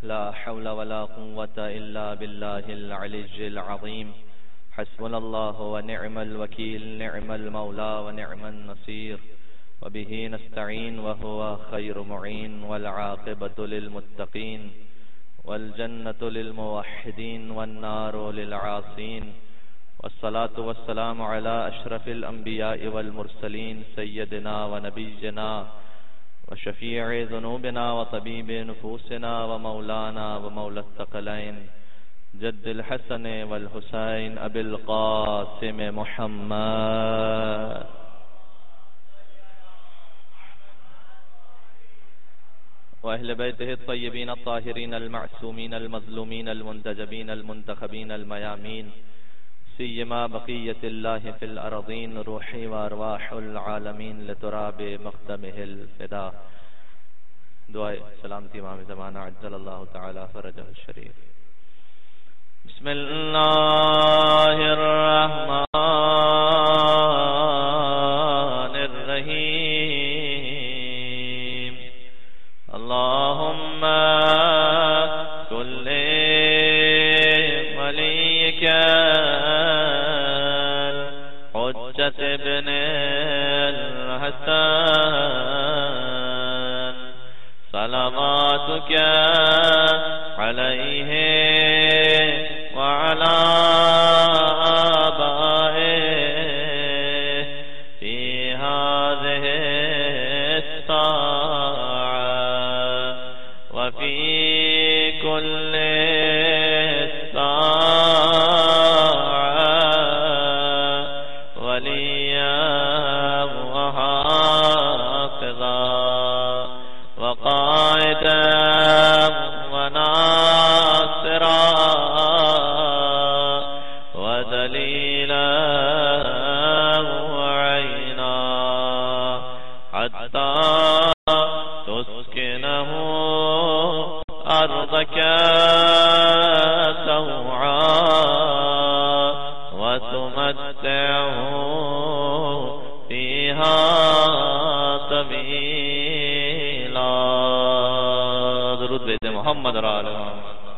لا حول ولا قوة إلا بالله العلي العظيم حسبنا الله ونعم الوكيل نعم المولى ونعم النصير وبه نستعين وهو خير معين والعاقبة للمتقين والجنة للموحدين والنار للعاصين والصلاة والسلام على أشرف الأنبياء والمرسلين سيدنا ونبينا وشفيع ذنوبنا وطبيب نفوسنا ومولانا ومولى الثقلين جد الحسن والحسين أبي القاسم محمد وأهل بيته الطيبين الطاهرين المعصومين المظلومين المنتجبين المنتخبين الميامين سيما بقية الله في الأرضين روحي وأرواح العالمين لتراب مقدمه الفداء دعاء سلامتی امام زمانہ عجل اللہ تعالی فرجہ الشریف بسم اللہ الرحمن الرحیم اللہم کل ولیک حجت ابن الحسن صلواتک علیہ وعلى آبائه في هذه الساعة وفي كل ساعة وليا وحافظا وقائدا وناصرا ودليلا وعينا حتى تسكنه أرضك سوعا وتمتعه فيها طويلا درود بيت محمد رسول الله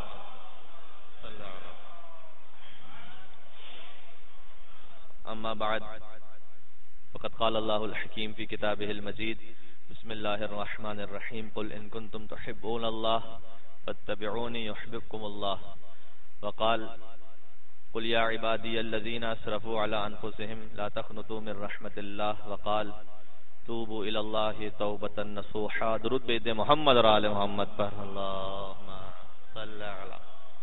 أما بعد فقد قال الله الحكيم في كتابه المجيد بسم الله الرحمن الرحيم قل إن كنتم تحبون الله فاتبعوني يحببكم الله وقال قل يا عبادي الذين أسرفوا على أنفسهم لا تقنطوا من رحمة الله وقال توبوا إلى الله توبة نصوحا درود بيد محمد وآل محمد پر اللهم صل على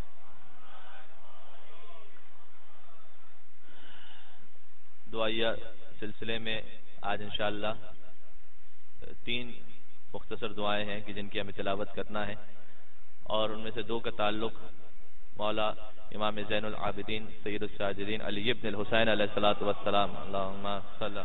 دعائیہ سلسلے میں آج انشاءاللہ 3 مختصر دعائیں ہیں کہ جن کی ہمیں تلاوت کرنا ہے اور ان میں سے 2 کا تعلق مولا امام زین العابدین سید الساجدین علی ابن الحسین علیہ الصلوۃ والسلام اللہم صل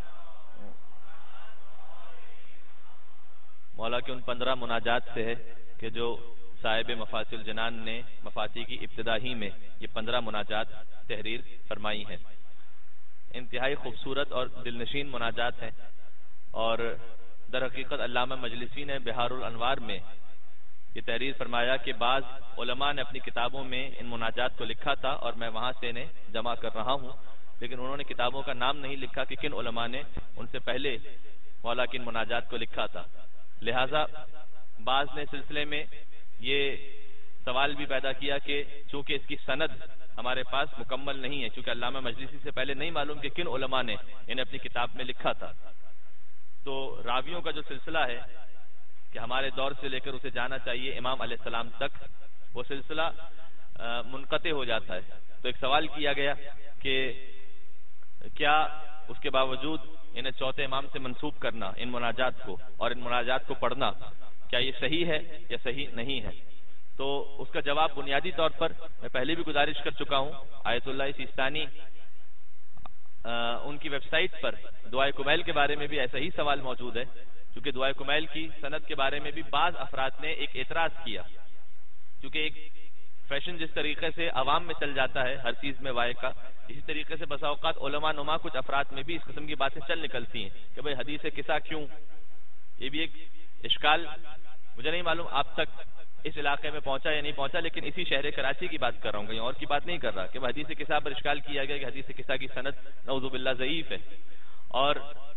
مولا کے ان 15 مناجات سے ہے کہ جو صاحب مفاتیح الجنان نے مفاتیح کی ابتدا ہی میں یہ 15 مناجات تحریر فرمائی ہیں انتہائی خوبصورت اور دلنشین مناجات ہیں اور در حقیقت علامہ مجلسی نے بہار الانوار میں یہ تحریر فرمایا کہ بعض علماء نے اپنی کتابوں میں ان مناجات کو لکھا تھا اور میں وہاں سے انہیں جمع کر رہا ہوں لیکن انہوں نے کتابوں کا نام نہیں لکھا کہ کن علماء نے ان سے پہلے مولا کی ان مناجات کو لکھا تھا لہٰذا بعض نے سلسلے میں یہ سوال بھی پیدا کیا کہ چونکہ اس کی سند ہمارے پاس مکمل نہیں ہے چونکہ علامہ مجلسی سے پہلے نہیں معلوم کہ کن علماء نے انہیں اپنی کتاب میں لکھا تھا تو راویوں کا جو سلسلہ ہے کہ ہمارے دور سے لے کر اسے جانا چاہیے امام علیہ السلام تک وہ سلسلہ منقطع ہو جاتا ہے تو ایک سوال کیا گیا کہ کیا اس کے باوجود انہیں چوتھے امام سے منسوب کرنا ان مناجات کو اور ان مناجات کو پڑھنا کیا یہ صحیح ہے یا صحیح نہیں ہے تو اس کا جواب بنیادی طور پر میں پہلے بھی گزارش کر چکا ہوں آیت اللہ سیستانی ان کی ویب سائٹ پر دعائے کمیل کے بارے میں بھی ایسا ہی سوال موجود ہے کیونکہ دعائے کمیل کی سند کے بارے میں بھی بعض افراد نے ایک اعتراض کیا کیونکہ ایک فیشن جس طریقے سے عوام میں چل جاتا ہے ہر چیز میں وائے کا اسی طریقے سے بسا اوقات علماء نما کچھ افراد میں بھی اس قسم کی باتیں چل نکلتی ہیں کہ بھئی حدیث قصہ کیوں یہ بھی ایک اشکال مجھے نہیں معلوم آپ تک اس علاقے میں پہنچا یا نہیں پہنچا، لیکن اسی شہر کراچی کی بات کر رہا ہوں، کہیں اور کی بات نہیں کر رہا، کہ حدیث قصہ پر اشکال کیا گیا کہ حدیث قصہ کی سند نعوذ باللہ ضعیف ہے، اور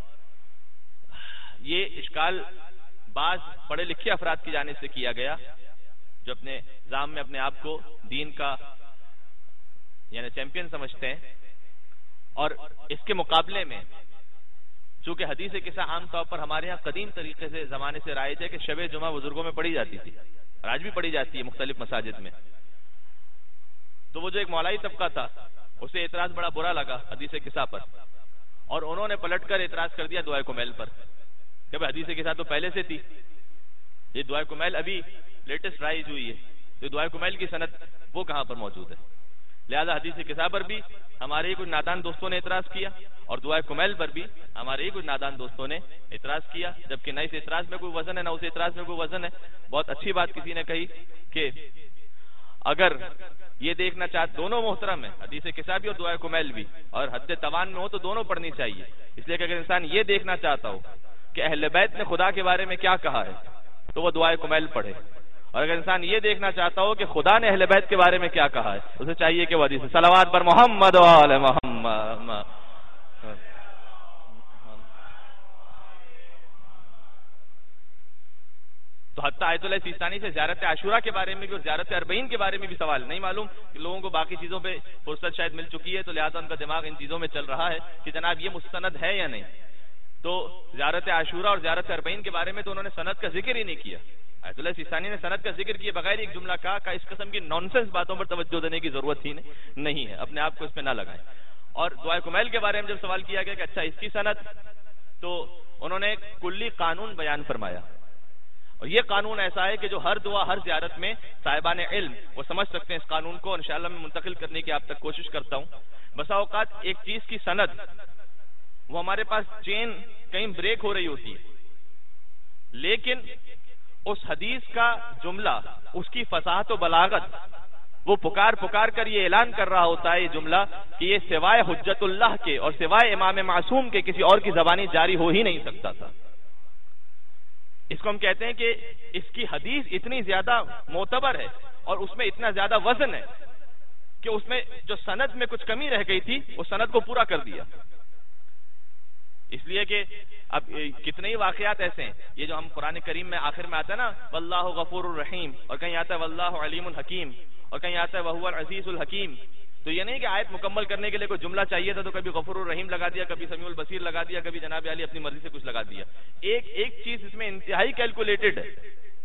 یہ اشکال بعض پڑھے لکھے افراد کی جانب سے کیا گیا جو اپنے ذام میں اپنے آپ کو دین کا یعنی چیمپئن سمجھتے ہیں، اور اس کے مقابلے میں چونکہ حدیث قصہ عام طور پر ہمارے ہاں قدیم طریقے سے زمانے سے رائج ہے کہ شب جمعہ بزرگوں میں پڑھی جاتی تھی، اور آج بھی پڑھی جاتی ہے مختلف مساجد میں، تو وہ جو ایک مولائی طبقہ تھا اسے اعتراض بڑا برا لگا حدیث قصہ پر، اور انہوں نے پلٹ کر اعتراض کر دیا دعائے کمیل پر کہ بھائی حدیث قصہ تو پہلے سے تھی، یہ دعائے کمیل ابھی لیٹسٹ رائج ہوئی ہے، تو دعائے کمیل کی سند وہ کہاں پر موجود ہے؟ لہذا حدیث قصہ پر بھی ہمارے ہی کچھ نادان دوستوں نے اعتراض کیا، اور دعائے کمیل پر بھی ہمارے ہی کچھ نادان دوستوں نے اعتراض کیا، جبکہ نہ اس اعتراض میں کوئی وزن ہے نہ اس اعتراض میں کوئی وزن ہے۔ بہت اچھی بات کسی نے کہی کہ اگر یہ دیکھنا چاہتے دونوں محترم ہیں، حدیث قصہ بھی اور دعائے کمیل بھی، اور حد توان میں ہو تو دونوں پڑھنی چاہیے، اس لیے کہ اگر انسان یہ دیکھنا چاہتا ہو کہ اہل بیت نے خدا کے بارے میں کیا کہا ہے تو وہ دعائے کمیل پڑھے، اور اگر انسان یہ دیکھنا چاہتا ہو کہ خدا نے اہل بیت کے بارے میں کیا کہا ہے اسے چاہیے کہ وہ حدیث صلوات پر محمد و آل محمد۔ تو حتیٰ آیت اللہ سیستانی سے زیارت عاشورہ کے بارے میں بھی اور زیارت اربعین کے بارے میں بھی سوال نہیں معلوم کہ لوگوں کو باقی چیزوں پہ فرصت شاید مل چکی ہے، تو لہٰذا ان کا دماغ ان چیزوں میں چل رہا ہے کہ جناب یہ مستند ہے یا نہیں۔ تو زیارت عاشورہ اور زیارت اربعین کے بارے میں تو انہوں نے سند کا ذکر ہی نہیں کیا، آیت اللہ سیستانی نے سند کا ذکر کیے بغیر ایک جملہ کہا اس قسم کی نانسنس باتوں پر توجہ دینے کی ضرورت ہی نہیں ہے، اپنے آپ کو اس میں نہ لگائیں۔ اور دعائے کمیل کے بارے میں جب سوال کیا گیا کہ اچھا اس کی سند، تو انہوں نے ایک کلی قانون بیان فرمایا، اور یہ قانون ایسا ہے کہ جو ہر دعا ہر زیارت میں صاحبان علم وہ سمجھ سکتے ہیں اس قانون کو، انشاءاللہ میں منتقل کرنے کی آپ تک کوشش کرتا ہوں۔ بسا اوقات ایک چیز کی سند وہ ہمارے پاس چین کہیں بریک ہو رہی ہوتی ہے، لیکن اس حدیث کا جملہ اس کی فصاحت و بلاغت وہ پکار کر یہ اعلان کر رہا ہوتا ہے یہ جملہ کہ یہ سوائے حجت اللہ کے اور سوائے امام معصوم کے کسی اور کی زبانی جاری ہو ہی نہیں سکتا تھا۔ اس کو ہم کہتے ہیں کہ اس کی حدیث اتنی زیادہ معتبر ہے اور اس میں اتنا زیادہ وزن ہے کہ اس میں جو سند میں کچھ کمی رہ گئی تھی اس سند کو پورا کر دیا، اس لیے کہ اب کتنے ہی واقعات ایسے ہیں، یہ جو ہم قرآن کریم میں آخر میں آتا ہے نا واللہ غفور الرحیم، اور کہیں آتا ہے واللہ علیم الحکیم، اور کہیں آتا ہے وہو العزیز الحکیم، تو یہ نہیں کہ آیت مکمل کرنے کے لیے کوئی جملہ چاہیے تھا تو کبھی غفور الرحیم لگا دیا، کبھی سمیع البصیر لگا دیا، کبھی جناب علی اپنی مرضی سے کچھ لگا دیا۔ ایک چیز اس میں انتہائی کیلکولیٹڈ ہے،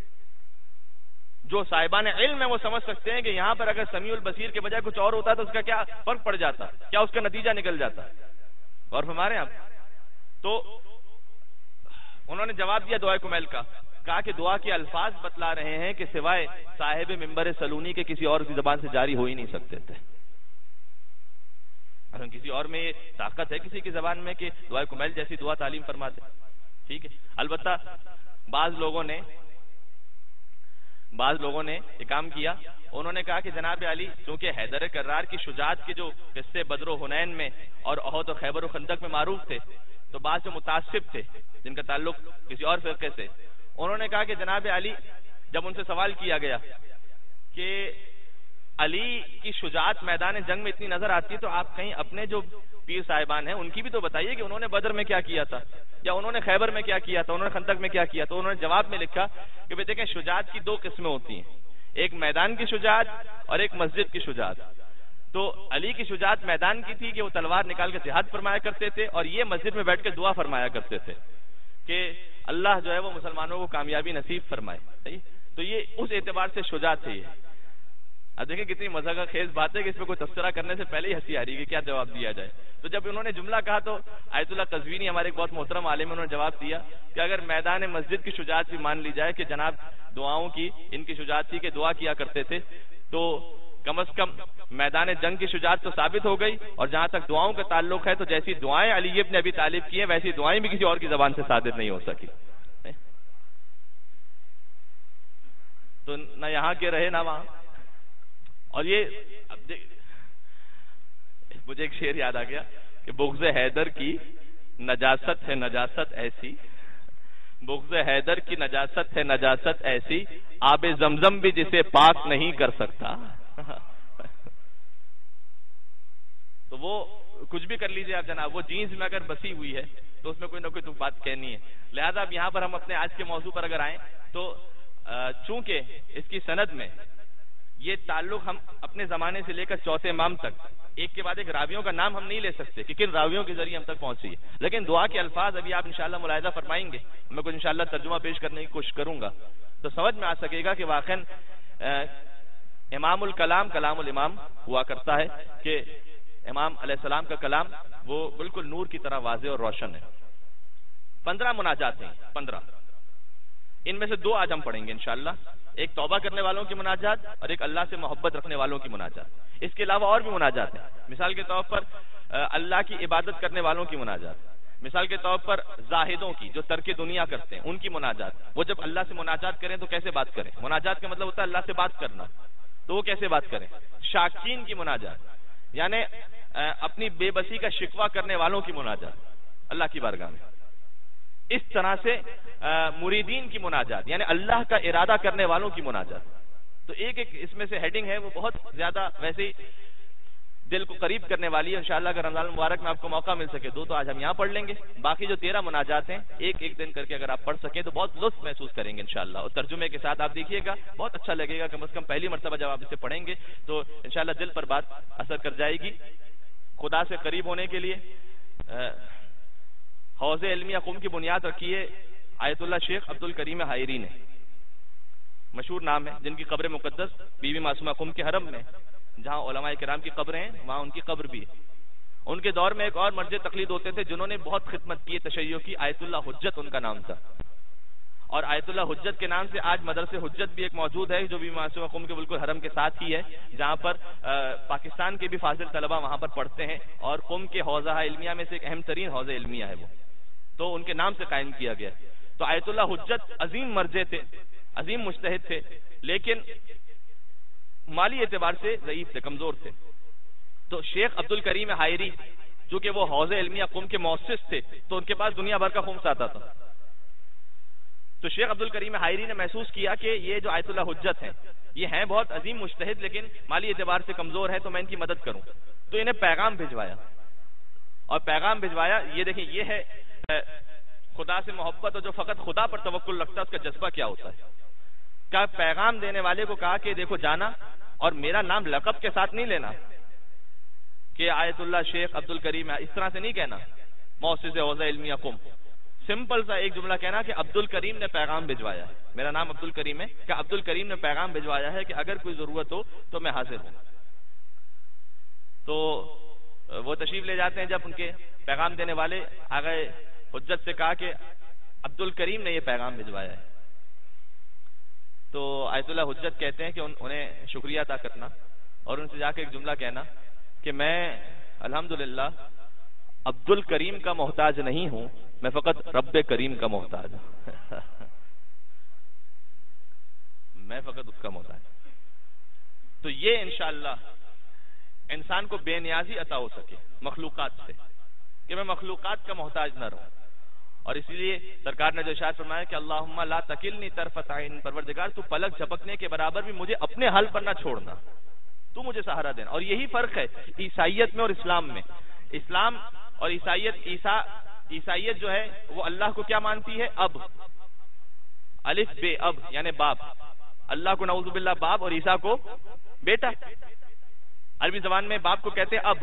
جو صاحبان علم ہے وہ سمجھ سکتے ہیں کہ یہاں پر اگر سمیع البصیر کے بجائے کچھ اور ہوتا تو اس کا کیا فرق پڑ جاتا، کیا اس کا نتیجہ نکل جاتا، اور ہمارے یہاں تو انہوں نے جواب دیا دعائے کمیل کا، کہا کہ دعا کے الفاظ بتلا رہے ہیں کہ سوائے صاحب ممبر سلونی کے کسی اور کی زبان سے جاری ہو ہی نہیں سکتے تھے، کسی اور میں یہ طاقت ہے کسی کی زبان میں کہ دعائے کمیل جیسی دعا تعلیم فرماتے، ٹھیک ہے۔ البتہ بعض لوگوں نے یہ کام کیا، انہوں نے کہا کہ جناب علی چونکہ حیدر کرار کی شجاعت کے جو قصے بدر و حنین میں اور احد و خیبر و خندق میں معروف تھے، تو بعض جو متعصب تھے جن کا تعلق کسی اور فرقے سے، انہوں نے کہا کہ جناب علی جب ان سے سوال کیا گیا کہ علی کی شجاعت میدان جنگ میں اتنی نظر آتی ہے تو آپ کہیں اپنے جو پیر صاحبان ہیں ان کی بھی تو بتائیے کہ انہوں نے بدر میں کیا کیا تھا، یا انہوں نے خیبر میں کیا کیا تھا، انہوں نے خندق میں کیا کیا، تو انہوں نے جواب میں لکھا کہ بھئی دیکھیں شجاعت کی دو قسمیں ہوتی ہیں، ایک میدان کی شجاعت اور ایک مسجد کی شجاعت۔ تو علی کی شجاعت میدان کی تھی کہ وہ تلوار نکال کے جہاد فرمایا کرتے تھے، اور یہ مسجد میں بیٹھ کے دعا فرمایا کرتے تھے کہ اللہ جو ہے وہ مسلمانوں کو کامیابی نصیب فرمائے، تو یہ اس اعتبار سے شجاعت ہے۔ یہ اب دیکھیں کتنی مزہ کا خیز بات ہے کہ اس پہ کوئی تبصرہ کرنے سے پہلے ہی ہنسی آ رہی ہے کہ کیا جواب دیا جائے۔ تو جب انہوں نے جملہ کہا تو آیت اللہ قزوینی ہمارے ایک بہت محترم عالم انہوں نے جواب دیا کہ اگر میدان مسجد کی شجاعت بھی مان لی جائے کہ جناب دعاؤں کی ان کی شجاعت تھی کہ دعا کیا کرتے تھے، تو کم از کم میدان جنگ کی شجاعت تو ثابت ہو گئی، اور جہاں تک دعاؤں کا تعلق ہے تو جیسی دعائیں علی ابن ابی طالب کی ہیں ویسی دعائیں بھی کسی اور کی زبان سے صادر نہیں ہو سکی، تو نہ یہاں کے رہے نہ وہاں۔ اور یہ مجھے ایک شعر یاد آ گیا کہ بغض حیدر کی نجاست ہے نجاست ایسی، بغض حیدر کی نجاست ہے نجاست ایسی، آب زمزم بھی جسے پاک نہیں کر سکتا۔ تو وہ کچھ بھی کر لیجئے آپ جناب، وہ جینس میں اگر بسی ہوئی ہے تو اس میں کوئی نہ کوئی تو بات کہنی ہے۔ لہذا اب یہاں پر ہم اپنے آج کے موضوع پر اگر آئیں تو چونکہ اس کی سند میں یہ تعلق ہم اپنے زمانے سے لے کر چوتھے امام تک ایک کے بعد ایک راویوں کا نام ہم نہیں لے سکتے کہ کن راویوں کے ذریعے ہم تک پہنچی ہے، لیکن دعا کے الفاظ ابھی آپ انشاءاللہ ملاحظہ فرمائیں گے، میں کچھ انشاءاللہ ترجمہ پیش کرنے کی کوشش کروں گا تو سمجھ میں آ سکے گا کہ واقعاً امام الکلام کلام الامام ہوا کرتا ہے کہ امام علیہ السلام کا کلام وہ بالکل نور کی طرح واضح اور روشن ہے۔ 15 مناجات ہیں، 15، ان میں سے 2 آج ہم پڑھیں گے انشاءاللہ، ایک توبہ کرنے والوں کی مناجات اور ایک اللہ سے محبت رکھنے والوں کی مناجات۔ اس کے علاوہ اور بھی مناجات ہیں، مثال کے طور پر اللہ کی عبادت کرنے والوں کی مناجات، مثال کے طور پر زاہدوں کی جو ترک دنیا کرتے ہیں ان کی مناجات، وہ جب اللہ سے مناجات کریں تو کیسے بات کریں، مناجات کا مطلب ہوتا ہے اللہ سے بات کرنا، تو وہ کیسے بات کریں۔ شاکین کی مناجات یعنی اپنی بے بسی کا شکوہ کرنے والوں کی مناجات اللہ کی بارگاہ میں۔ اس طرح سے مریدین کی مناجات یعنی اللہ کا ارادہ کرنے والوں کی مناجات۔ تو ایک ایک اس میں سے ہیڈنگ ہے وہ بہت زیادہ ویسے ہی دل کو قریب کرنے والی ہے۔ انشاءاللہ اگر رمضان المبارک میں آپ کو موقع مل سکے 2 تو آج ہم یہاں پڑھ لیں گے، باقی جو 13 مناجات ہیں ایک ایک دن کر کے اگر آپ پڑھ سکیں تو بہت لطف محسوس کریں گے انشاءاللہ، اور ترجمے کے ساتھ آپ دیکھیے گا بہت اچھا لگے گا، کم از کم پہلی مرتبہ جب آپ اسے پڑھیں گے تو انشاءاللہ دل پر بات اثر کر جائے گی۔ خدا سے قریب ہونے کے لیے حوض علمیہ قم کی بنیاد رکھی ہے آیت اللہ شیخ عبد الکریم حائری نے، مشہور نام ہے، جن کی قبر مقدس بی بی معصومہ قم کے حرم میں جہاں علماء کرام کی قبریں ہیں وہاں ان کی قبر بھی ہے۔ ان کے دور میں ایک اور مرجع تقلید ہوتے تھے جنہوں نے بہت خدمت کی تشیع کی، آیت اللہ حجت ان کا نام تھا، اور آیت اللہ حجت کے نام سے آج مدرسے حجت بھی ایک موجود ہے جو بھی معصومہ قم کے بالکل حرم کے ساتھ ہی ہے، جہاں پر پاکستان کے بھی فاضل طلبہ وہاں پر پڑھتے ہیں، اور قم کے حوضہ علمیہ میں سے ایک اہم ترین حوضہ علمیہ ہے وہ، تو ان کے نام سے قائم کیا گیا۔ تو آیت اللہ حجت عظیم مرجع تھے، عظیم مجتہد تھے، لیکن مالی اعتبار سے ضعیف تھے، کمزور تھے۔ تو شیخ عبد الکریم حائری چونکہ وہ حوضہ علمیہ قم کے مؤسس تھے تو ان کے پاس دنیا بھر کا خمس آتا تھا۔ تو شیخ عبد الکریم حائری نے محسوس کیا کہ یہ جو آیت اللہ حجت ہیں یہ ہیں بہت عظیم مجتہد لیکن مالی اعتبار سے کمزور ہیں، تو میں ان کی مدد کروں۔ تو انہیں پیغام بھجوایا، اور پیغام بھجوایا یہ دیکھیں یہ ہے خدا سے محبت، اور جو فقط خدا پر توکل رکھتا ہے اس کا جذبہ کیا ہوتا ہے۔ کیا پیغام دینے والے کو کہا کہ دیکھو جانا، اور میرا نام لقب کے ساتھ نہیں لینا کہ آیت اللہ شیخ عبد الکریم، اس طرح سے نہیں کہنا مؤسس حوضہ علمیہ قم، سمپل سا ایک جملہ کہنا کہ عبد الکریم نے پیغام بھجوایا ہے، میرا نام عبد الکریم ہے، کہ عبد الکریم نے پیغام بھجوایا ہے کہ اگر کوئی ضرورت ہو تو میں حاضر ہوں۔ تو وہ تشریف لے جاتے ہیں، جب ان کے پیغام دینے والے آگئے حجت سے کہا کہ عبد الکریم نے یہ پیغام بھجوایا ہے، تو آیت اللہ حجت کہتے ہیں کہ انہیں شکریہ ادا کرنا اور ان سے جا کے ایک جملہ کہنا کہ میں الحمدللہ عبد الکریم کا محتاج نہیں ہوں، میں فقط رب کریم کا محتاج ہوں۔ میں فقط اس کا محتاج ہوں۔ تو یہ انشاءاللہ انسان کو بے نیازی عطا ہو سکے مخلوقات سے، کہ میں مخلوقات کا محتاج نہ رہوں۔ اور اسی لیے سرکار نے جو ارشاد فرمایا کہ اللہم لا تکلنی طرفۃ عین، پروردگار تو پلک جھپکنے کے برابر بھی مجھے اپنے حال پر نہ چھوڑنا، تو مجھے سہارا دینا۔ اور یہی فرق ہے عیسائیت میں اور اسلام میں۔ اسلام اور عیسائیت جو ہے وہ اللہ کو کیا مانتی ہے؟ اب، الف بے اب یعنی باپ، اللہ کو نعوذ باللہ باپ اور عیسیٰ کو بیٹا۔ عربی زبان میں باپ کو کہتے ہیں اب۔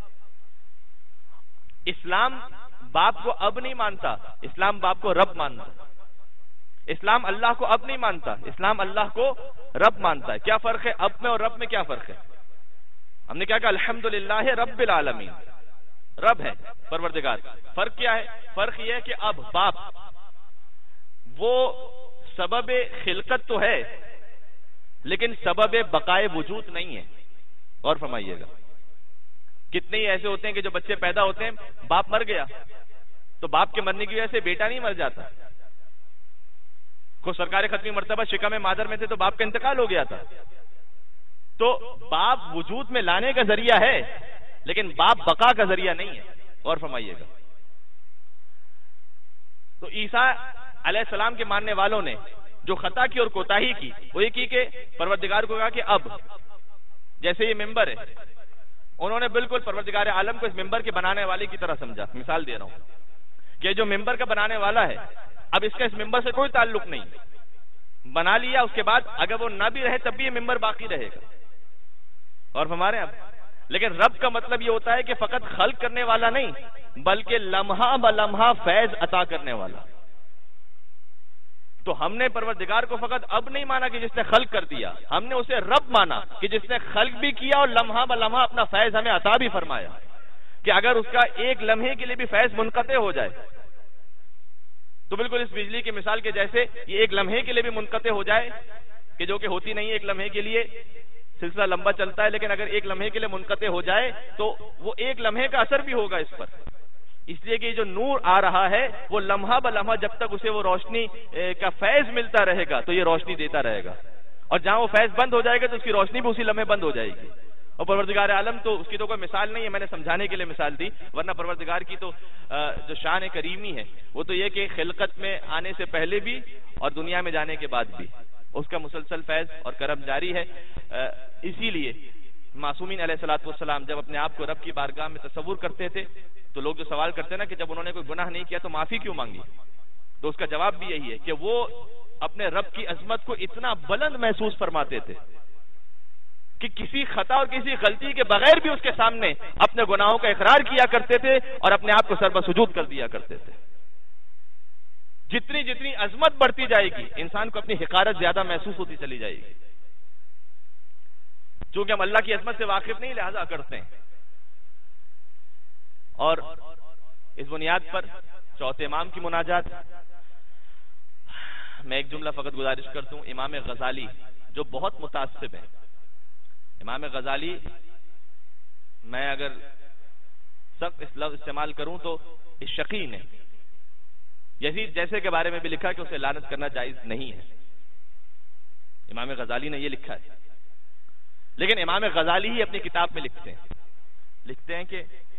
اسلام باپ کو اب نہیں مانتا، اسلام باپ کو رب مانتا۔ اسلام اللہ کو اب نہیں مانتا، اسلام اللہ کو رب مانتا ہے۔ کیا فرق ہے اب میں اور رب میں؟ کیا فرق ہے؟ ہم نے کیا کہا؟ الحمدللہ رب العالمین، رب ہے پروردگار۔ فرق کیا ہے؟ فرق یہ ہے کہ اب باپ وہ سبب خلقت تو ہے لیکن سبب بقائے وجود نہیں ہے۔ اور فرمائیے گا کتنے ہی ایسے ہوتے ہیں کہ جو بچے پیدا ہوتے ہیں باپ مر گیا تو باپ کے مرنے کی وجہ سے بیٹا نہیں مر جاتا۔ کو سرکار ختمی مرتبہ شکم مادر میں تھے تو باپ کا انتقال ہو گیا تھا۔ تو باپ وجود میں لانے کا ذریعہ ہے لیکن باپ بقا کا ذریعہ نہیں ہے۔ اور فرمائیے گا تو عیسیٰ علیہ السلام کے ماننے والوں نے جو خطا کی اور کوتاہی کی وہ یہ کی کہ پروردگار کو کہا کہ اب جیسے یہ ممبر ہے، انہوں نے بالکل پروردگار عالم کو اس ممبر کے بنانے والے کی طرح سمجھا. مثال دے رہا ہوں کہ جو ممبر کا بنانے والا ہے اب اس کا اس ممبر سے کوئی تعلق نہیں، بنا لیا، اس کے بعد اگر وہ نہ بھی رہے تب بھی یہ ممبر باقی رہے گا. اور ہمارے اب لیکن رب کا مطلب یہ ہوتا ہے کہ فقط خلق کرنے والا نہیں بلکہ لمحہ بلمحہ فیض عطا کرنے والا. تو ہم نے پروردگار کو فقط اب نہیں مانا کہ جس نے خلق کر دیا، ہم نے اسے رب مانا کہ جس نے خلق بھی کیا اور لمحہ بلمحہ اپنا فیض ہمیں عطا بھی فرمایا. کہ اگر اس کا ایک لمحے کے لیے بھی فیض منقطع ہو جائے تو بالکل اس بجلی کی مثال کے جیسے یہ ایک لمحے کے لیے بھی منقطع ہو جائے، کہ جو کہ ہوتی نہیں ہے ایک لمحے کے لیے، سلسلہ لمبا چلتا ہے، لیکن اگر ایک لمحے کے لیے منقطع ہو جائے تو وہ ایک لمحے کا اثر بھی ہوگا اس پر. اس لیے کہ جو نور آ رہا ہے وہ لمحہ بلمحہ جب تک اسے وہ روشنی کا فیض ملتا رہے گا تو یہ روشنی دیتا رہے گا، اور جہاں وہ فیض بند ہو جائے گا تو اس کی روشنی بھی اسی لمحے بند ہو جائے گی. اور پروردگار عالم تو اس کی تو کوئی مثال نہیں ہے، میں نے سمجھانے کے لیے مثال دی، ورنہ پروردگار کی تو جو شان کریمی ہے وہ تو یہ کہ خلقت میں آنے سے پہلے بھی اور دنیا میں جانے کے بعد بھی اس کا مسلسل فیض اور کرم جاری ہے. اسی لیے معصومین علیہ الصلوۃ والسلام جب اپنے آپ کو رب کی بارگاہ میں تصور کرتے تھے تو لوگ جو سوال کرتے ہیں نا کہ جب انہوں نے کوئی گناہ نہیں کیا تو معافی کیوں مانگی، تو اس کا جواب بھی یہی ہے کہ وہ اپنے رب کی عظمت کو اتنا بلند محسوس فرماتے تھے کہ کسی خطا اور کسی غلطی کے بغیر بھی اس کے سامنے اپنے گناہوں کا اقرار کیا کرتے تھے اور اپنے آپ کو سر بسجود کر دیا کرتے تھے. جتنی جتنی عظمت بڑھتی جائے گی انسان کو اپنی حقارت زیادہ محسوس ہوتی چلی جائے گی. چونکہ ہم اللہ کی عظمت سے واقف نہیں لہذا کرتے ہیں. اور اس بنیاد پر چوتھے امام کی مناجات میں ایک جملہ فقط گزارش کرتا ہوں. امام غزالی جو بہت متعصب ہیں، امام غزالی میں اگر سخت اس لفظ استعمال کروں تو شقین ہے. یزید جیسے کے بارے میں بھی لکھا کہ اسے لعنت کرنا جائز نہیں ہے، امام غزالی نے یہ لکھا ہے. لیکن امام غزالی ہی اپنی کتاب میں لکھتے ہیں کہ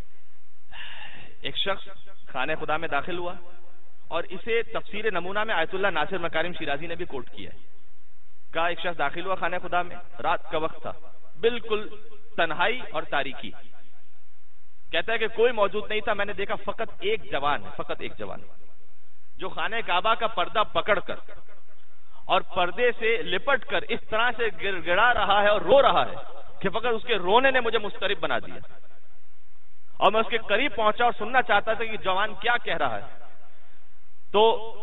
ایک شخص خانہ خدا میں داخل ہوا، اور اسے تفسیر نمونہ میں آیت اللہ ناصر مکارم شیرازی نے بھی کوٹ کیا ہے. کہا ایک شخص داخل ہوا خانہ خدا میں، رات کا وقت تھا، بالکل تنہائی اور تاریکی. کہتا ہے کہ کوئی موجود نہیں تھا، میں نے دیکھا فقط ایک جوان جو خانہ کعبہ کا پردہ پکڑ کر اور پردے سے لپٹ کر اس طرح سے گڑگڑا رہا ہے اور رو رہا ہے کہ فقط اس کے رونے نے مجھے مضطرب بنا دیا. اور میں اس کے قریب پہنچا اور سننا چاہتا تھا کہ جوان کیا کہہ رہا ہے. تو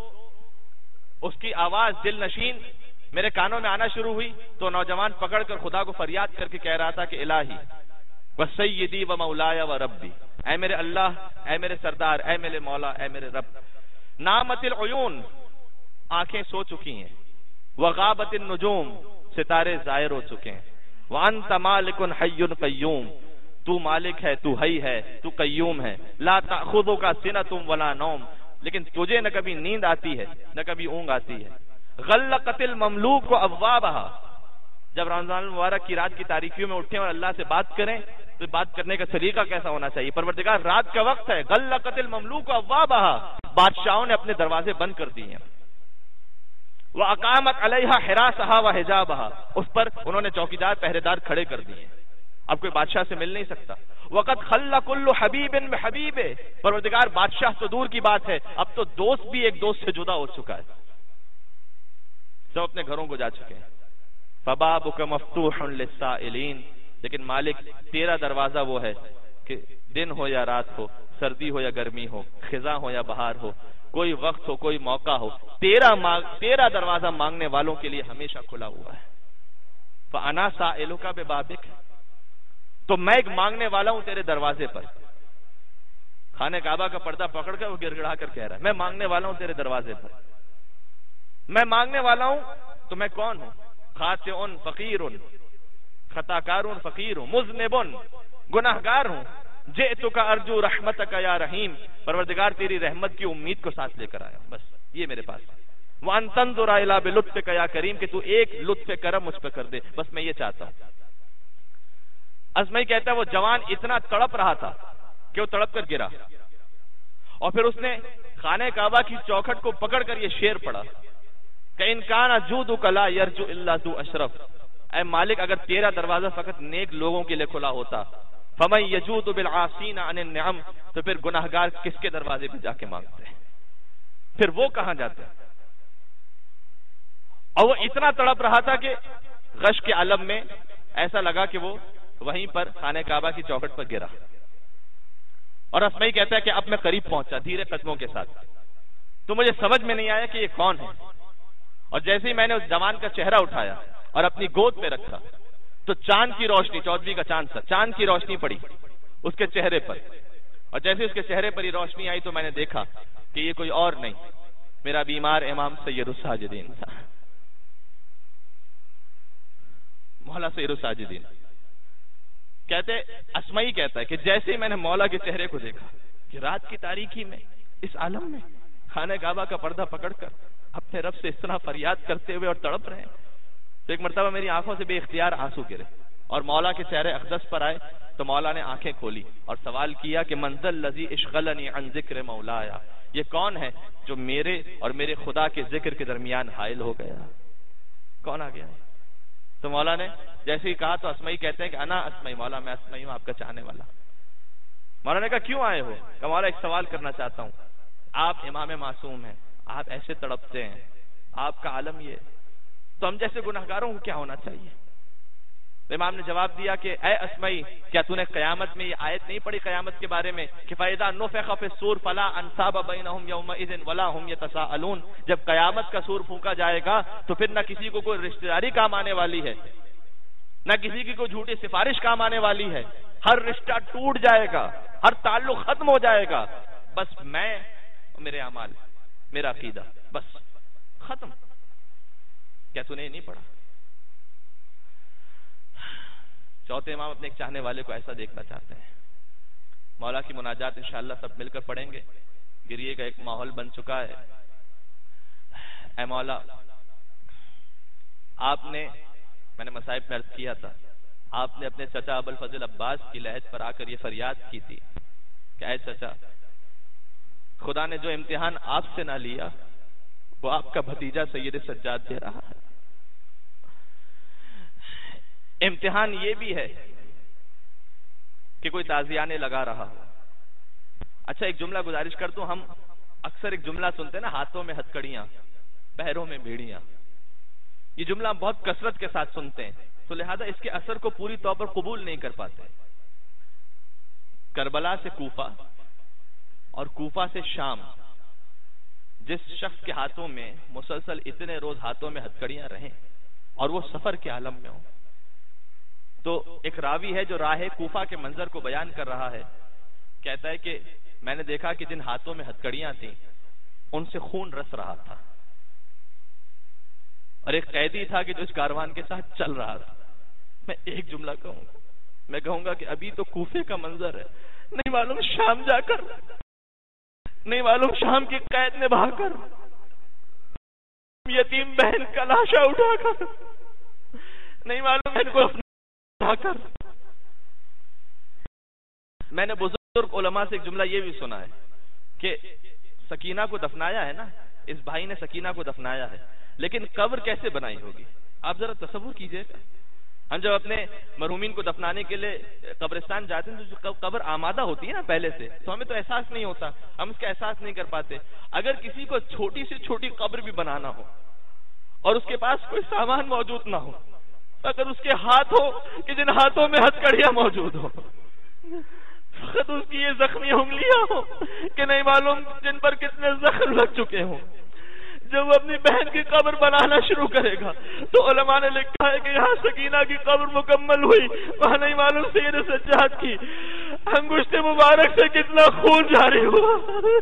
اس کی آواز دل نشین میرے کانوں میں آنا شروع ہوئی تو نوجوان پکڑ کر خدا کو فریاد کر کے کہہ رہا تھا کہ الہی و سیدی و مولایا و ربی، اے میرے اللہ، اے میرے سردار، اے میرے مولا، اے میرے رب. نامت العیون، آنکھیں سو چکی ہیں، وغابت النجوم، ستارے ظاہر ہو چکے ہیں، وانت مالک حی قیوم، تو مالک ہے، تو حی ہے، تو قیوم ہے، لا تأخذک سنۃ ولا نوم، لیکن تجھے نہ کبھی نیند آتی ہے نہ کبھی اونگ آتی ہے. غلقت المملوک و ابوابہا، جب رمضان المبارک کی رات کی تاریکیوں میں اٹھیں اور اللہ سے بات کریں تو بات کرنے کا طریقہ کیسا ہونا چاہیے. پروردگار رات کا وقت ہے، غلقت المملوک و ابوابہا، بادشاہوں نے اپنے دروازے بند کر دیے ہیں. وَأَقَامَتْ عَلَيْهَا حِرَاسَهَا وَحِجَابَهَا، اس پر انہوں نے چوکیدار پہرے دار کھڑے کر دیے. اب کوئی بادشاہ سے مل نہیں سکتا. وَقَدْ خَلَّ كُلُّ حَبِيبٍ بِحَبِيبٍ، پروردگار بادشاہ تو دور کی بات ہے، اب تو دوست بھی ایک دوست سے جدا ہو چکا ہے، سب اپنے گھروں کو جا چکے ہیں. فَبَابُكَ مَفْتُوحٌ لِلسَّائِلِينَ، لیکن مالک تیرا دروازہ وہ ہے کہ دن ہو یا رات ہو، سردی ہو یا گرمی ہو، خزاں ہو یا بہار ہو، کوئی وقت ہو کوئی موقع ہو، تیرا دروازہ مانگنے والوں کے لیے ہمیشہ کھلا ہوا ہے. فَأَنَا سَائِلُكَ بِبَابِكَ، تو میں ایک مانگنے والا ہوں تیرے دروازے پر. خانہ کعبہ کا پردہ پکڑ کر وہ گڑگڑا کر کہہ رہا ہے میں مانگنے والا ہوں تیرے دروازے پر. میں مانگنے والا ہوں تو میں کون ہوں؟ خاطئن فقیرن، خطاکارن فقیرن، مذنبن، گناہگار ہوں. جئتک ارجو رحمتک یا رحیم، پروردگار تیری رحمت کی امید کو ساتھ لے کر آیا، بس یہ میرے پاس. وان تنظر الی بلطفک یا کریم، کہ تو ایک لطف کرم مجھ پہ کر دے، بس میں یہ چاہتا ہوں. ازمئی کہتا ہے وہ جوان اتنا تڑپ رہا تھا کہ وہ تڑپ کر گرا، اور پھر اس نے خانہ کعبہ کی چوکھٹ کو پکڑ کر یہ شعر پڑا کہ ان کان جودک لا یرجو الا ذو اشرف، اے مالک اگر تیرا دروازہ فقط نیک لوگوں کے لیے کھلا ہوتا، فمن یجود بالعاصین عن النعم، تو پھر گناہگار کس کے دروازے پہ جا کے مانگتے ہیں، پھر وہ کہاں جاتے ہیں؟ اور وہ اتنا تڑپ رہا تھا کہ غش کے عالم میں ایسا لگا کہ وہ وہیں پر خانہ کعبہ کی چوکھٹ پر گرا، اور اسمعی کہتا ہے کہ اب میں قریب پہنچا دھیرے قدموں کے ساتھ، تو مجھے سمجھ میں نہیں آیا کہ یہ کون ہے، اور جیسے ہی میں نے اس جوان کا چہرہ اٹھایا اور اپنی گود پہ رکھا تو چاند کی روشنی، 14ویں کا چاند تھا، چاند کی روشنی پڑی اس کے چہرے پر، اور جیسے اس کے چہرے پر یہ روشنی آئی تو میں نے دیکھا کہ یہ کوئی اور نہیں، میرا بیمار امام سید الساجدین تھا، مولا سید الساجدین۔ کہتے اسمعی کہتا ہے کہ جیسے ہی میں نے مولا کے چہرے کو دیکھا کہ رات کی تاریکی میں اس عالم میں خانہ کعبہ کا پردہ پکڑ کر اپنے رب سے اس طرح فریاد کرتے ہوئے اور تڑپ رہے ہیں، تو ایک مرتبہ میری آنکھوں سے بے اختیار آنسو گرے اور مولا کے چہرے اقدس پر آئے تو مولا نے آنکھیں کھولی اور سوال کیا کہ من ذا الذی اشغلنی عن ذکر مولایا، یہ کون ہے جو میرے اور میرے خدا کے ذکر کے درمیان حائل ہو گیا، کون آ گیا؟ تو مولا نے جیسے ہی کہا تو اسمعی کہتے ہیں کہ انا اسمعی، مولا میں اسمعی ہوں، آپ کا چاہنے والا۔ مولا نے کہا کیوں آئے ہو؟ کہ مولا ایک سوال کرنا چاہتا ہوں، آپ امام معصوم ہیں، آپ ایسے تڑپتے ہیں، آپ کا عالم یہ، تو ہم جیسے گناہگاروں کو کیا ہونا چاہیے؟ تو امام نے جواب دیا کہ اے اسمعی، کیا تو نے قیامت میں یہ آیت نہیں پڑھی قیامت کے بارے میں کہ فَإِذَا نُفِخَ فِي الصُّورِ فَلَا أَنْسَابَ بَيْنَهُمْ يَوْمَئِذٍ وَلَا هُمْ يَتَسَاءَلُونَ، جب قیامت کا سور پھونکا جائے گا تو پھر نہ کسی کو کوئی رشتہ داری کام آنے والی ہے، نہ کسی کی کوئی جھوٹی سفارش کام آنے والی ہے، ہر رشتہ ٹوٹ جائے گا، ہر تعلق ختم ہو جائے گا، بس میں میرے اعمال، میرا عقیدہ، بس ختم۔ کیا تو نے نہیں پڑھا؟ چوتھے امام اپنے ایک چاہنے والے کو ایسا دیکھنا چاہتے ہیں۔ مولا کی مناجات انشاءاللہ سب مل کر پڑھیں گے، گریے کا ایک ماحول بن چکا ہے۔ اے مولا، آپ نے، میں نے مصائب میں عرض کیا تھا، آپ نے اپنے چچا ابوالفضل عباس کی لحد پر آ کر یہ فریاد کی تھی کہ اے چچا، خدا نے جو امتحان آپ سے نہ لیا وہ آپ کا بھتیجا سید سجاد دے رہا ہے۔ امتحان یہ بھی ہے کہ کوئی تازیانے لگا رہا ہو۔ اچھا ایک جملہ گزارش کر دوں، ہم اکثر ایک جملہ سنتے ہیں نا، ہاتھوں میں ہتکڑیاں پیروں میں بیڑیاں، یہ جملہ ہم بہت کثرت کے ساتھ سنتے ہیں، تو لہذا اس کے اثر کو پوری طور پر قبول نہیں کر پاتے۔ کربلا سے کوفہ اور کوفہ سے شام، جس شخص کے ہاتھوں میں مسلسل اتنے روز ہاتھوں میں ہتکڑیاں رہیں اور وہ سفر کے عالم میں ہوں، تو ایک راوی ہے جو راہ کوفہ کے منظر کو بیان کر رہا ہے، کہتا ہے کہ میں نے دیکھا کہ جن ہاتھوں میں ہتکڑیاں تھیں ان سے خون رس رہا تھا، اور ایک قیدی تھا کہ جو اس کاروان کے ساتھ چل رہا تھا۔ میں ایک جملہ کہوں گا، میں کہوں گا کہ ابھی تو کوفے کا منظر ہے، نہیں معلوم شام جا کر، نہیں معلوم شام کی قید نبھا کر، یتیم بہن کا لاشا اٹھا کر، نہیں معلوم ان کو اپنا کر۔ میں نے بزرگ علماء سے ایک جملہ یہ بھی سنا ہے کہ سکینہ کو دفنایا ہے نا، اس بھائی نے سکینہ کو دفنایا ہے، لیکن قبر کیسے بنائی ہوگی؟ آپ ذرا تصور کیجئے گا، ہم جب اپنے مرحومین کو دفنانے کے لیے قبرستان جاتے ہیں تو جو قبر آمادہ ہوتی ہے نا پہلے سے، تو ہمیں تو احساس نہیں ہوتا، ہم اس کا احساس نہیں کر پاتے۔ اگر کسی کو چھوٹی سے چھوٹی قبر بھی بنانا ہو اور اس کے پاس کوئی سامان موجود نہ ہو، اگر اس کے ہاتھ ہو کہ جن ہاتھوں میں ہتکڑیاں موجود ہو، فقط اس کی یہ زخمی انگلیاں ہو کہ نہیں معلوم جن پر کتنے زخم لگ چکے ہوں، جب وہ اپنی بہن کی قبر بنانا شروع کرے گا تو علماء نے لکھا ہے کہ یہاں سکینہ کی قبر مکمل ہوئی، وہاں نہیں معلوم سید سجاد کی انگشت مبارک سے کتنا خون جاری ہوا۔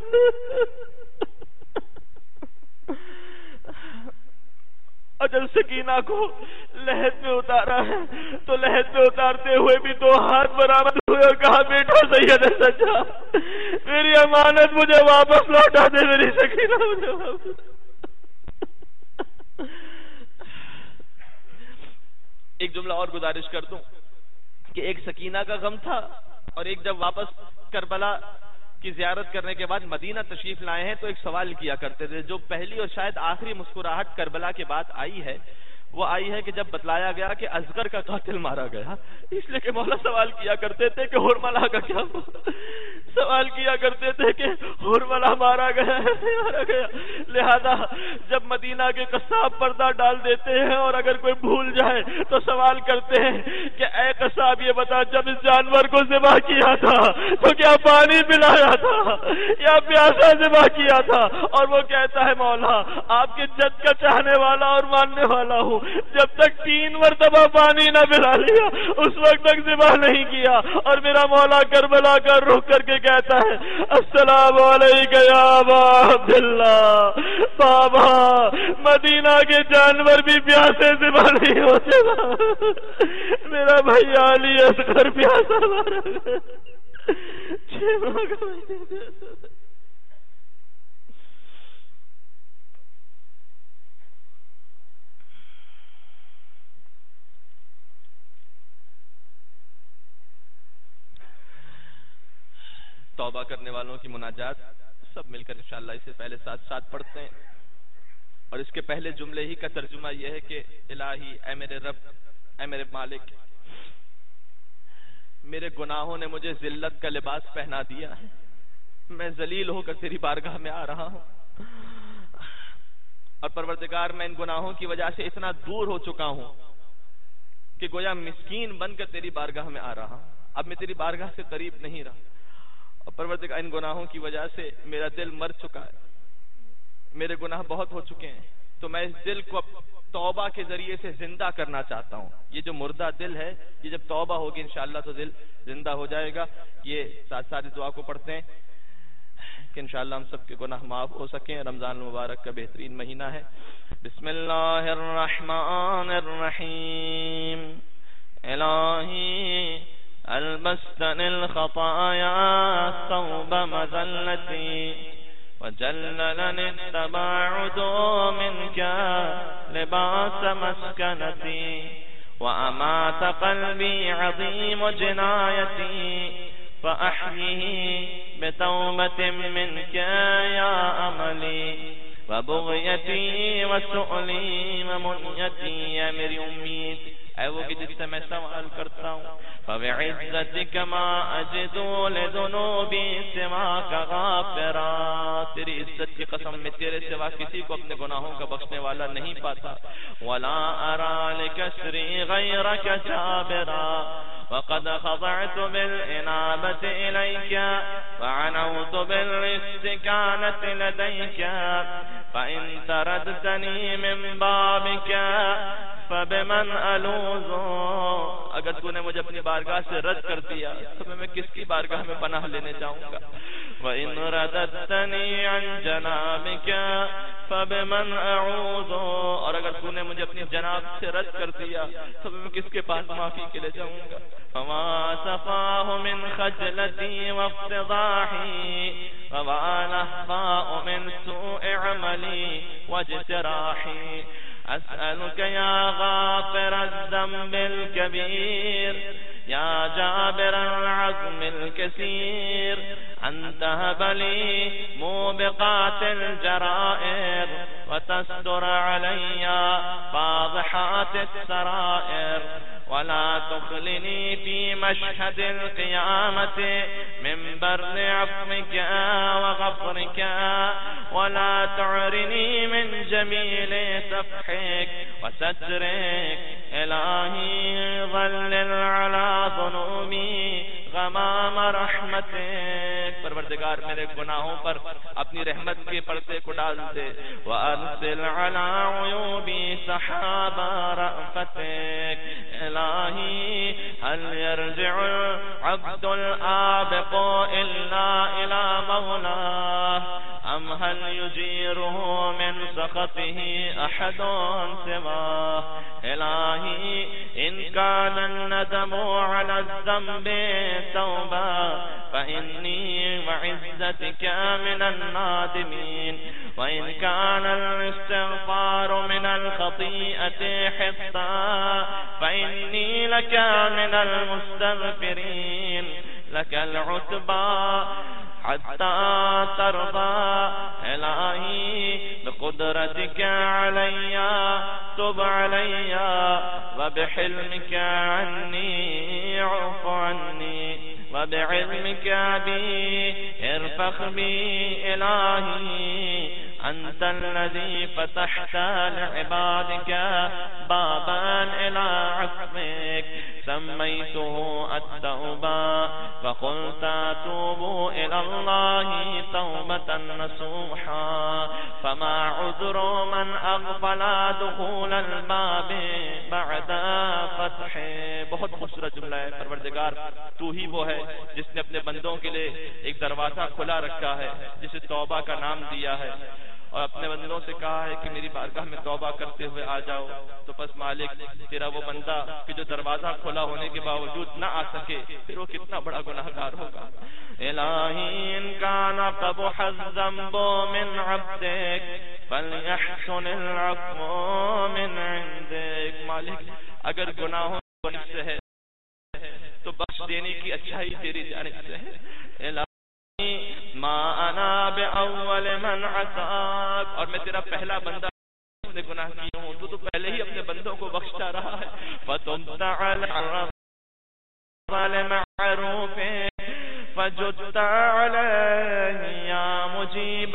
اور جب سکینہ کو لحد میں اتارا ہے تو لحد میں اتارتے ہوئے بھی دو ہاتھ برآمد ہوئے اور کہا بیٹا سید سجاد میری امانت مجھے واپس لوٹا دے، میری سکینہ مجھے واپس۔ ایک جملہ اور گزارش کر دوں کہ ایک سکینہ کا غم تھا، اور ایک جب واپس کربلا کی زیارت کرنے کے بعد مدینہ تشریف لائے ہیں تو ایک سوال کیا کرتے تھے، جو پہلی اور شاید آخری مسکراہٹ کربلا کے بعد آئی ہے وہ آئی ہے کہ جب بتلایا گیا کہ اصغر کا قاتل مارا گیا، اس لیے کہ مولا سوال کیا کرتے تھے کہ ہرملہ کا کیا سوال کیا کرتے تھے کہ ہرملہ مارا گیا مارا گیا، لہذا جب مدینہ کے قصاب پردہ ڈال دیتے ہیں اور اگر کوئی بھول جائے تو سوال کرتے ہیں کہ اے قصاب یہ بتا جب اس جانور کو ذبح کیا تھا تو کیا پانی پلایا تھا یا پیاسا ذبح کیا تھا؟ اور وہ کہتا ہے مولا آپ کے جد کا چاہنے والا اور ماننے والا ہوں، جب تک 3 مرتبہ پانی نہ پلا لیا اس وقت تک ذبح نہیں کیا۔ اور میرا مولا کربلا کا رخ کر کے کہتا ہے السلام علیکم یا ابا عبداللہ، بابا مدینہ کے جانور بھی پیاسے ذبح نہیں ہوتے، میرا بھائی علی اصغر پیاسا مارا گیا 6 ماہ کا پیاسا۔ توبہ کرنے والوں کی مناجات سب مل کر انشاءاللہ اسے پہلے ساتھ ساتھ پڑھتے ہیں، اور اس کے پہلے جملے ہی کا ترجمہ یہ ہے کہ الہی اے میرے رب، اے میرے مالک، میرے گناہوں نے مجھے ذلت کا لباس پہنا دیا ہے، میں ذلیل ہو کر تیری بارگاہ میں آ رہا ہوں، اور پروردگار میں ان گناہوں کی وجہ سے اتنا دور ہو چکا ہوں کہ گویا مسکین بن کر تیری بارگاہ میں آ رہا ہوں، اب میں تیری بارگاہ سے قریب نہیں رہا، اور پروردگار ان گناہوں کی وجہ سے میرا دل مر چکا ہے، میرے گناہ بہت ہو چکے ہیں، تو میں اس دل کو توبہ کے ذریعے سے زندہ کرنا چاہتا ہوں۔ یہ جو مردہ دل ہے یہ جب توبہ ہوگی انشاءاللہ تو دل زندہ ہو جائے گا۔ یہ ساتھ ساتھ دعا کو پڑھتے ہیں کہ انشاءاللہ ہم سب کے گناہ معاف ہو سکیں۔ رمضان المبارک کا بہترین مہینہ ہے۔ بسم اللہ الرحمن الرحیم۔ الہی البستن الخطایا ثوب مذلتی وجللنی التباعد منك لباس مسکنتی وامات قلبی عظیم جنایتی فأحیه بتوبة منك یا عملی وبغیتی وسؤلی ومنیتی، اے میری امید، اے وہ کہ جس سے میں سوال کرتا ہوں، فَبِعِزَّتِكَ مَا أَجِدُ لِذُنُوبِي سِوَاكَ غَافِرًا، تیری عزت کی قسم میں تیرے سوا کسی کو اپنے گناہوں کا بخشنے والا نہیں پاتا۔ وَلَا أَرَى لِكَسْرِي غَيْرَكَ جَابِرًا وَقَدْ خَضَعْتُ بِالْإِنَابَةِ إِلَيْكَ وَعَنَوْتُ بِالِاسْتِكَانَةِ لَدَيْكَ فَإِن تَرَدْتَنِي مِن بَابِكَ فَبِمَنْ أَلُوذُ، اگر تو نے مجھے اپنی بارگاہ سے رد کر دیا تو میں کس کی بارگاہ میں پناہ لینے جاؤں گا۔ وَإِن رَدَدْتَنِي عَنْ جَنَابِكَ فَبِمَنْ أَعُوذُ، اور اگر تو نے مجھے اپنی جناب سے رد کر دیا تو میں کس کے پاس معافی کے لیے جاؤں گا۔ فَمَا سَقَاهُ مِنْ خَجْلَتِي وَافْتِضَاحِي وَمَا نَهْفَاءُ مِنْ سُوءِ عَمَلِي وَاجْتِرَاحِي أسألك يا غافر الذنب الكبير يا جابر العظم الكثير أن تهب لي موبقات الجرائر وتستر علي فاضحات السرائر ولا تخلني في مشهد القيامة من بر عفوك وغفرك ولا تعرني من جميل صفحك وسترك إلهي ظلل على ذنوبي غمام رحمتك، پروردگار میرے گناہوں پر اپنی رحمت کے پردے کو ڈال دے۔ وأرسل على عيوبي سحاب رأفتك إلهي هل يرجع العبد الآبق إلا إلى مولاه أم هل يجيره من سخطه أحد سواه إلهي إن كان الندم على الذنب توبة فإني وعزتك من النادمين وإن كان الاستغفار من الخطيئة حطا فإني لك من المستغفرين لك العتبى حتى ترضى إلهي بقدرتك علي تب علي وبحلمك عني عف عني وبعلمك بي ارفق بي إلهي أنت الذي فتحت لعبادك بابا إلى عفوك سميته التوبة فقلت توبوا إلى الله توبة نصوحا فما عذر من أغفل دخول الباب بعد فتحه. بہت خوبصورت جملہ ہے. پروردگار تو ہی وہ ہے جس نے اپنے بندوں کے لیے ایک دروازہ کھلا رکھا ہے جسے توبہ کا نام دیا ہے اور اپنے بندوں سے کہا ہے کہ میری بارگاہ میں توبہ کرتے ہوئے آ جاؤ. تو پس مالک تیرا وہ بندہ کہ جو دروازہ کھلا ہونے کے باوجود نہ آ سکے پھر وہ کتنا بڑا گناہگار ہوگا. الہی ان کان قبح الذنب من عبدک فلیحسن العفو من عندک. مالک اگر گناہوں سے ہے تو بخش دینے کی اچھائی تیری جانب سے ہے. الہی ما انا باول من عصاک. اور میں تیرا پہلا بندہ جس نے گناہ کیا ہوں تو پہلے ہی اپنے بندوں کو بخشتا رہا ہے. فتمت علی المعروف فجدت علیہ یا مجیب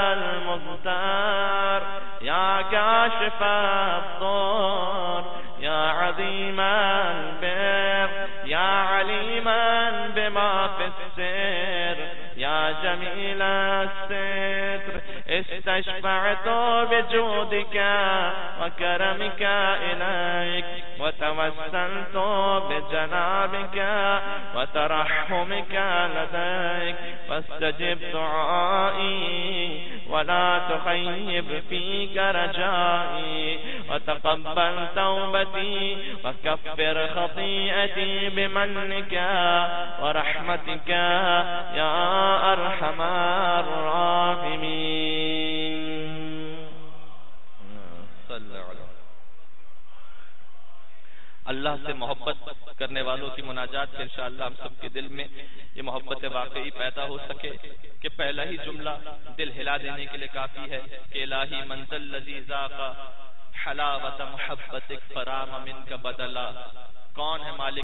المضطر یا کاشف الضر یا عظیم البر یا علیما بما فی السر یا جمیل الستر استشفعت بجودك وكرمك إليك وتوسلت بجنابك وترحمك لديك فاستجب دعائي ولا تخيب فيك رجائي وتقبل توبتي وكفر خطيئتي بمنك ورحمتك يا أرحم الراحمين. اللہ سے محبت کرنے والوں کی مناجات سے انشاءاللہ ہم سب کے دل میں یہ محبت واقعی پیدا ہو سکے کہ پہلا ہی جملہ دل ہلا دینے کے لیے کافی ہے کہ الہی منزل الذی ذاق حلاوت محبتک فرام منک بدلا. کون ہے مالک